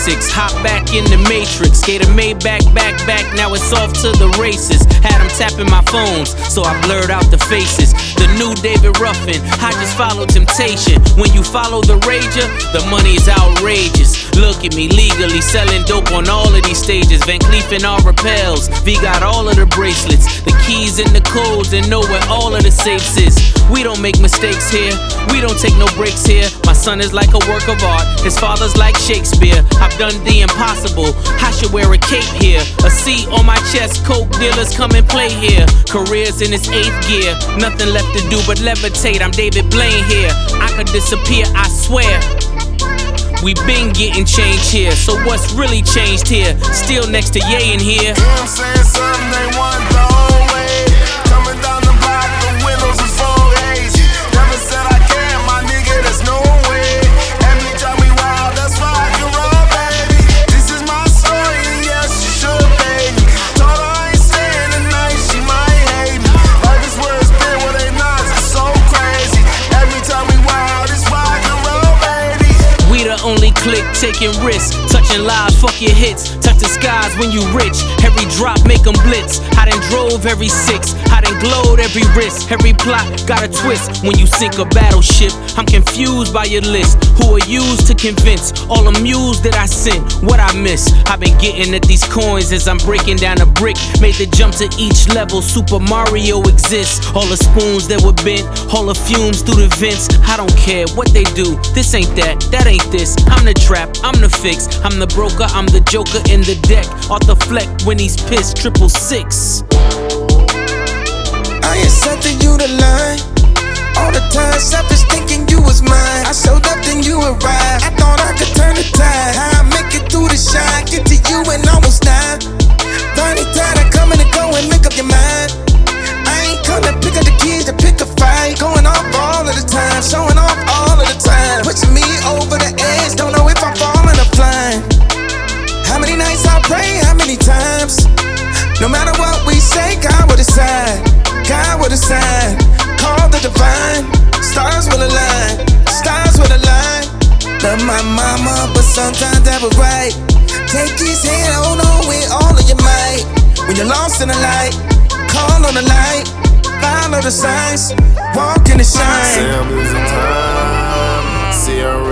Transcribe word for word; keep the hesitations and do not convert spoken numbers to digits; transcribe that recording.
basics. Hop back in the matrix. Gave a Maybach back back, now it's off to the races. Had them tapping my phones, so I blurred out the faces. The new David Ruffin, I just followed temptation. When you follow the rager, the money is outrageous. Look at me, legally selling dope on all of these stages. Van Cleef and all repels, V got all of the bracelets, the keys and the codes, and know where all of the safes is. We don't make mistakes here, we don't take no breaks here. My son is like a work of art, his father's like Shakespeare. I've done the impossible, I should wear a cape here. A C on my chest, coke dealers come and play here. Career's in its eighth gear, nothing left to do but levitate. I'm David Blaine here, I could disappear, I swear. We been getting changed here, so what's really changed here? Still next to Ye in here. You know what I'm saying? Something they want the whole way. Coming down the block, the windows are so hazy. Never said I can't, my nigga, there's no way. Every time we wild, that's why I can roll, baby. This is my story, and yes, you should pay me. Told her I ain't staying tonight, she might hate me. Life is where it's been, where they not, it's so crazy. Every time we wild, it's why I can roll, baby. We the only clique taking risks, touching lives, fuck your hits. Touch the skies when you rich, every drop make them blitz. I done drove every six, I done glowed every wrist. Every plot got a twist when you sink a battleship. I'm confused by your list, who are used to convince all the mules that I sent. What I miss, I've been getting at these coins as I'm breaking down a brick. Made the jump to each level, Super Mario exists. All the spoons that were bent, all the fumes through the vents. I don't care what they do, this ain't that, that ain't this. I'm the trap, I'm the fix, I'm the broker, I'm the joker in the deck. Off the fleck when he's pissed, triple six. I ain't something you to learn. All the time, selfish thinking you was mine. I showed up, then you arrived. I thought I could turn the tide. How I make it through the shine, get to you and almost die. Funny time I come in and go and make up your mind. I ain't come to pick up the keys to pick a fight. Going off all of the time, showing off all of the time. Pushing me over the edge, don't know if I'm falling or flying. How many nights I pray, how many times? No matter what we say, God will decide. God will decide. Call the divine. Stars will align. Stars will align. Love my mama, but sometimes that was right. Take his hand, hold on with all of your might. When you're lost in the light, call on the light. Follow the signs, walk in the shine. Say I'm losing time. See her